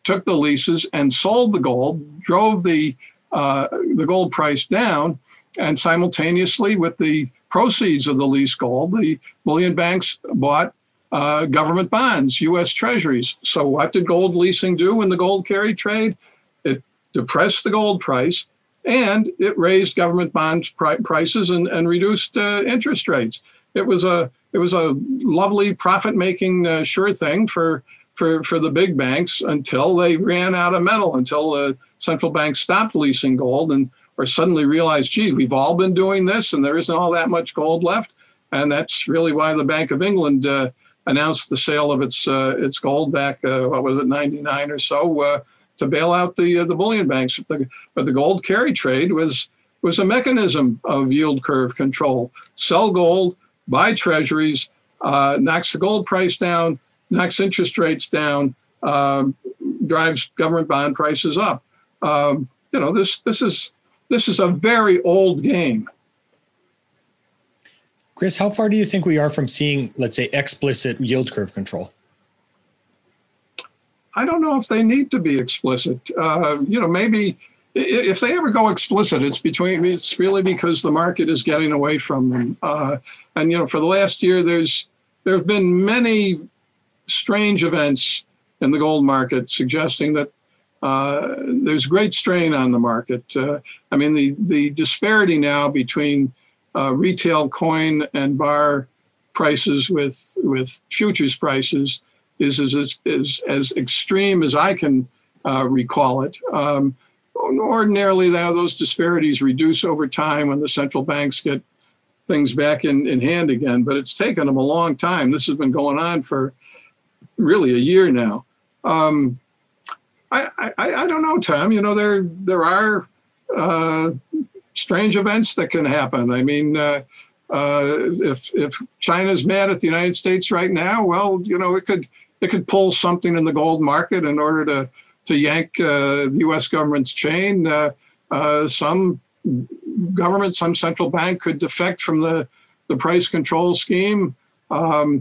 took the leases and sold the gold, drove the uh, the gold price down, and simultaneously with the proceeds of the leased gold, the bullion banks bought uh, government bonds, U S Treasuries. So what did gold leasing do when the gold carry trade? It depressed the gold price, and it raised government bonds pri- prices and, and reduced uh, interest rates. It was a it was a lovely profit-making uh, sure thing for, for for the big banks until they ran out of metal, until uh, central banks stopped leasing gold and or suddenly realized, gee, we've all been doing this and there isn't all that much gold left. And that's really why the Bank of England uh, announced the sale of its uh, its gold back, uh, what was it, ninety-nine or so, uh, to bail out the uh, the bullion banks. But the, but the gold carry trade was was a mechanism of yield curve control. Sell gold, buy treasuries, uh, knocks the gold price down, knocks interest rates down, um, drives government bond prices up. Um, you know, this this is this is a very old game. Chris, how far do you think we are from seeing, let's say, explicit yield curve control? I don't know if they need to be explicit. Uh, you know, maybe if they ever go explicit, it's between it's really because the market is getting away from them. Uh, and you know, for the last year, there's there have been many strange events in the gold market suggesting that uh, there's great strain on the market. Uh, I mean, the the disparity now between uh, retail coin and bar prices with with futures prices is as is, is as extreme as I can uh, recall it. Um, ordinarily, those disparities reduce over time when the central banks get things back in, in hand again, but it's taken them a long time. This has been going on for really a year now. Um, I, I I don't know, Tom. You know, there there are uh, strange events that can happen. I mean, uh, uh, if if China's mad at the United States right now, well, you know, it could it could pull something in the gold market in order to to yank uh, the U S government's chain. Uh, uh, some government, some central bank could defect from the, the price control scheme. Um,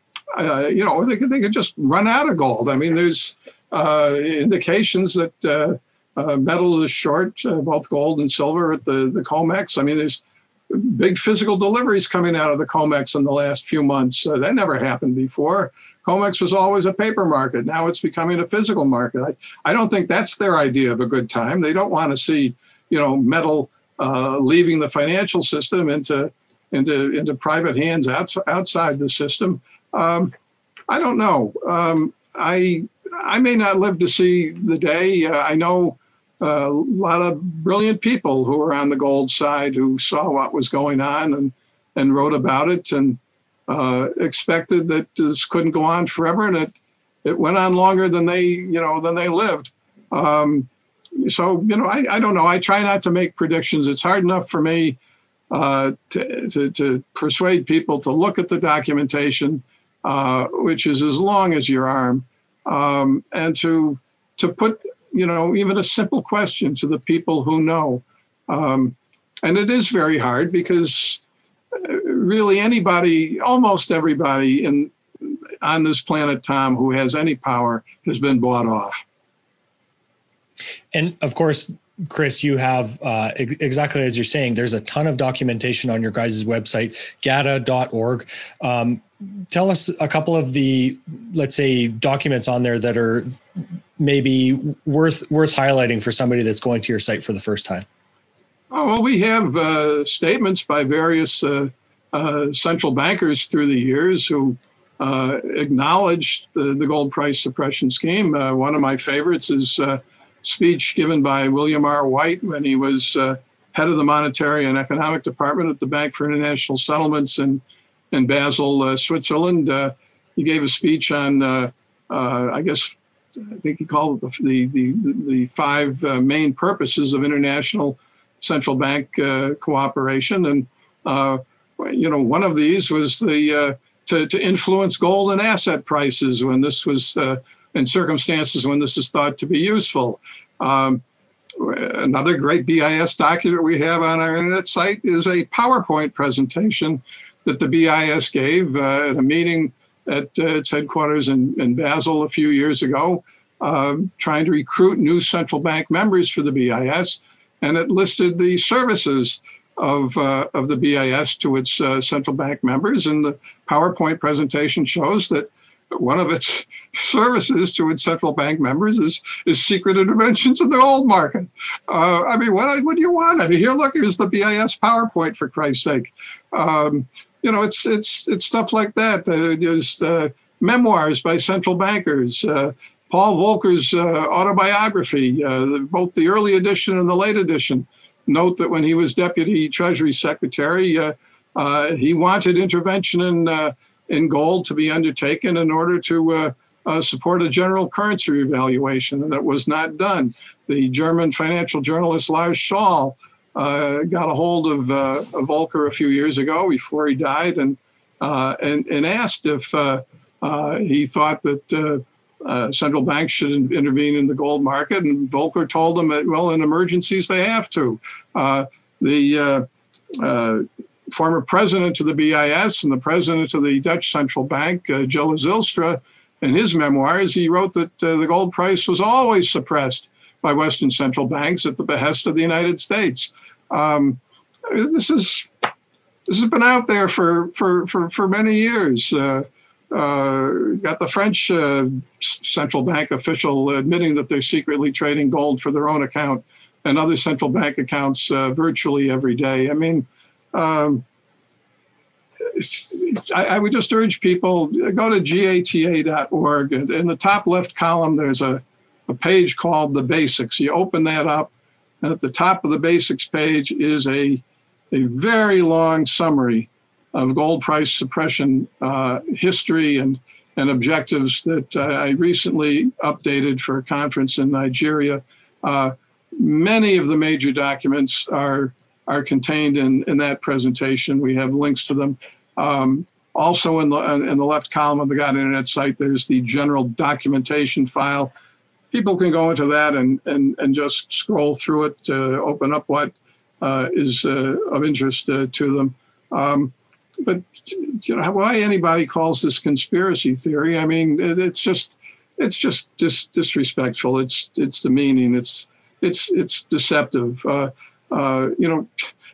uh, you know, they could they could just run out of gold. I mean, there's uh, indications that uh, uh, metal is short, uh, both gold and silver at the, the COMEX. I mean, there's big physical deliveries coming out of the COMEX in the last few months. Uh, that never happened before. COMEX was always a paper market. Now it's becoming a physical market. I, I don't think that's their idea of a good time. They don't want to see, you know, metal uh, leaving the financial system into into into private hands outs, outside the system. Um, I don't know. Um, I I may not live to see the day. Uh, I know a lot of brilliant people who are on the gold side who saw what was going on and and wrote about it and uh, expected that this couldn't go on forever, and it it went on longer than they you know than they lived. Um, so you know I, I don't know. I try not to make predictions. It's hard enough for me uh, to, to to persuade people to look at the documentation, uh, which is as long as your arm, um, and to to put you know even a simple question to the people who know. Um, and it is very hard because really anybody, almost everybody in on this planet, Tom, who has any power has been bought off. And of course, Chris, you have uh, ex- exactly as you're saying, there's a ton of documentation on your guys' website, G A T A dot org. Um, tell us a couple of the, let's say, documents on there that are maybe worth worth highlighting for somebody that's going to your site for the first time. Oh, well, we have uh, statements by various uh, uh, central bankers through the years who uh, acknowledged the, the gold price suppression scheme. Uh, one of my favorites is a speech given by William R. White when he was uh, head of the Monetary and Economic Department at the Bank for International Settlements in, in Basel, uh, Switzerland. Uh, he gave a speech on, uh, uh, I guess, I think he called it the, the, the, the five uh, main purposes of international central bank uh, cooperation. And, uh, you know, one of these was the uh, to, to influence gold and asset prices when this was uh, in circumstances when this is thought to be useful. Um, another great B I S document we have on our internet site is a PowerPoint presentation that the B I S gave uh, at a meeting at uh, its headquarters in, in Basel a few years ago. uh, trying to recruit new central bank members for the B I S, and it listed the services of uh, of the B I S to its uh, central bank members. And the PowerPoint presentation shows that one of its services to its central bank members is is secret interventions in the gold market. Uh, I mean, what what do you want? I mean, here, look, here's the B I S PowerPoint, for Christ's sake. Um, you know, it's it's it's stuff like that. Uh, there's uh, memoirs by central bankers. Uh, Paul Volcker's uh, autobiography, uh, both the early edition and the late edition, note that when he was Deputy Treasury Secretary, uh, uh, he wanted intervention in uh, in gold to be undertaken in order to uh, uh, support a general currency revaluation, and that was not done. The German financial journalist Lars Schall uh, got a hold of, uh, of Volcker a few years ago before he died, and uh, and, and asked if uh, uh, he thought that uh, uh, central banks should intervene in the gold market, and Volcker told him that, well, in emergencies they have to. Uh, the uh, uh, former president of the B I S and the president of the Dutch Central Bank, uh, Gilles Zylstra, in his memoirs, he wrote that uh, the gold price was always suppressed by Western central banks at the behest of the United States. Um, this is this has been out there for for for, for many years. Uh, uh, got the French uh, central bank official admitting that they're secretly trading gold for their own account, and other central bank accounts uh, virtually every day. I mean. Um, I, I would just urge people, go to G A T A dot org. And in the top left column, there's a, a page called The Basics. You open that up, and at the top of the Basics page is a, a very long summary of gold price suppression uh, history and, and objectives that uh, I recently updated for a conference in Nigeria. Uh, many of the major documents are are contained in, in that presentation. We have links to them. Um, also in the in the left column of the God Internet site, there's the general documentation file. People can go into that and, and, and just scroll through it to open up what uh, is uh, of interest uh, to them. Um, but you know, why anybody calls this conspiracy theory? I mean, it, it's just it's just dis- disrespectful. It's it's demeaning. It's it's it's deceptive. Uh, Uh, you know,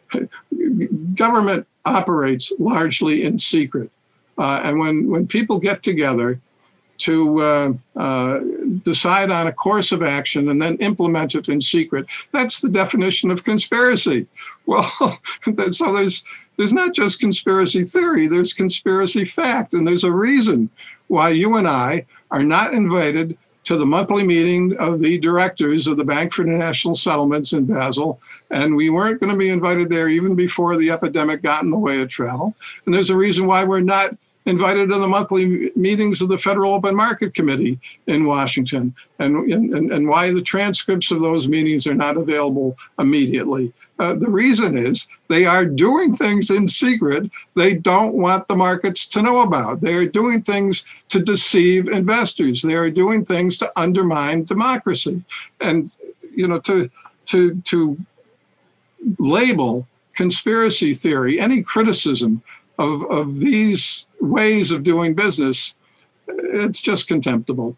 government operates largely in secret. Uh, and when, when people get together to uh, uh, decide on a course of action and then implement it in secret, that's the definition of conspiracy. Well, so there's there's not just conspiracy theory, there's conspiracy fact. And there's a reason why you and I are not invited to the monthly meeting of the directors of the Bank for International Settlements in Basel. And we weren't going to be invited there even before the epidemic got in the way of travel. And there's a reason why we're not invited to the monthly meetings of the Federal Open Market Committee in Washington, and, and, and why the transcripts of those meetings are not available immediately. Uh, the reason is they are doing things in secret they don't want the markets to know about. They are doing things to deceive investors. They are doing things to undermine democracy. And, you know, to to to label conspiracy theory, any criticism of, of these ways of doing business, it's just contemptible.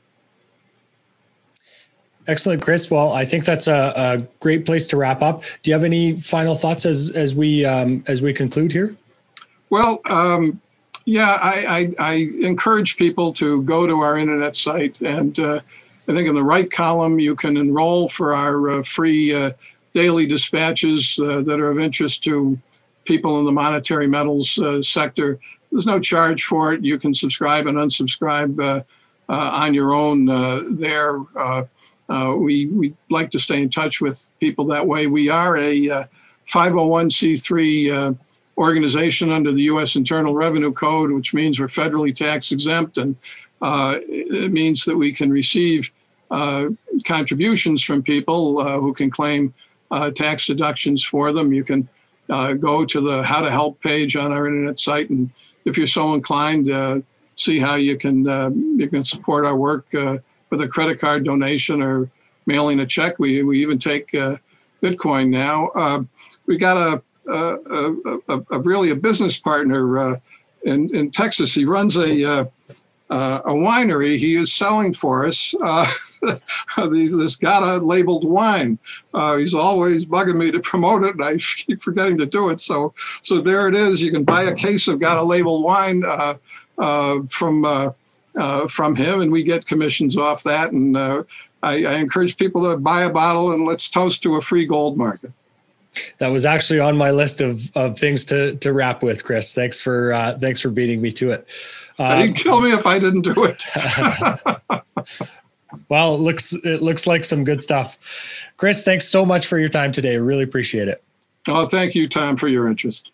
Excellent, Chris. Well, I think that's a, a great place to wrap up. Do you have any final thoughts as as we um, as we conclude here? Well, um, yeah, I, I, I encourage people to go to our internet site, and uh, I think in the right column you can enroll for our uh, free uh, daily dispatches uh, that are of interest to people in the monetary metals uh, sector. There's no charge for it. You can subscribe and unsubscribe uh, uh, on your own uh, there. Uh, Uh, we we like to stay in touch with people that way. We are a uh, five oh one c three uh, organization under the U S Internal Revenue Code, which means we're federally tax exempt, and uh, it means that we can receive uh, contributions from people uh, who can claim uh, tax deductions for them. You can uh, go to the How to Help page on our internet site, and if you're so inclined, uh, see how you can uh, you can support our work uh, with a credit card donation or mailing a check. We we even take uh, Bitcoin now. Uh, we got a, a, a, a really a business partner uh, in in Texas. He runs a uh, uh, a winery, he is selling for us uh, these, this Gata labeled wine. Uh, he's always bugging me to promote it, and I keep forgetting to do it. So, so there it is. You can buy a case of Gata labeled wine uh, uh, from uh, uh, from him, and we get commissions off that. And uh, I, I encourage people to buy a bottle, and let's toast to a free gold market. That was actually on my list of of things to to wrap with, Chris. Thanks for uh, thanks for beating me to it. Uh, You'd kill me if I didn't do it. Well, it looks it looks like some good stuff. Chris, thanks so much for your time today. Really appreciate it. Oh, thank you, Tom, for your interest.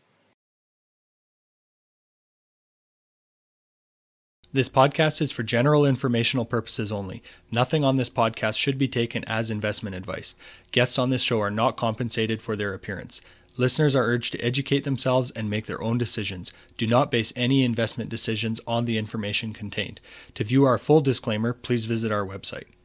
This podcast is for general informational purposes only. Nothing on this podcast should be taken as investment advice. Guests on this show are not compensated for their appearance. Listeners are urged to educate themselves and make their own decisions. Do not base any investment decisions on the information contained. To view our full disclaimer, please visit our website.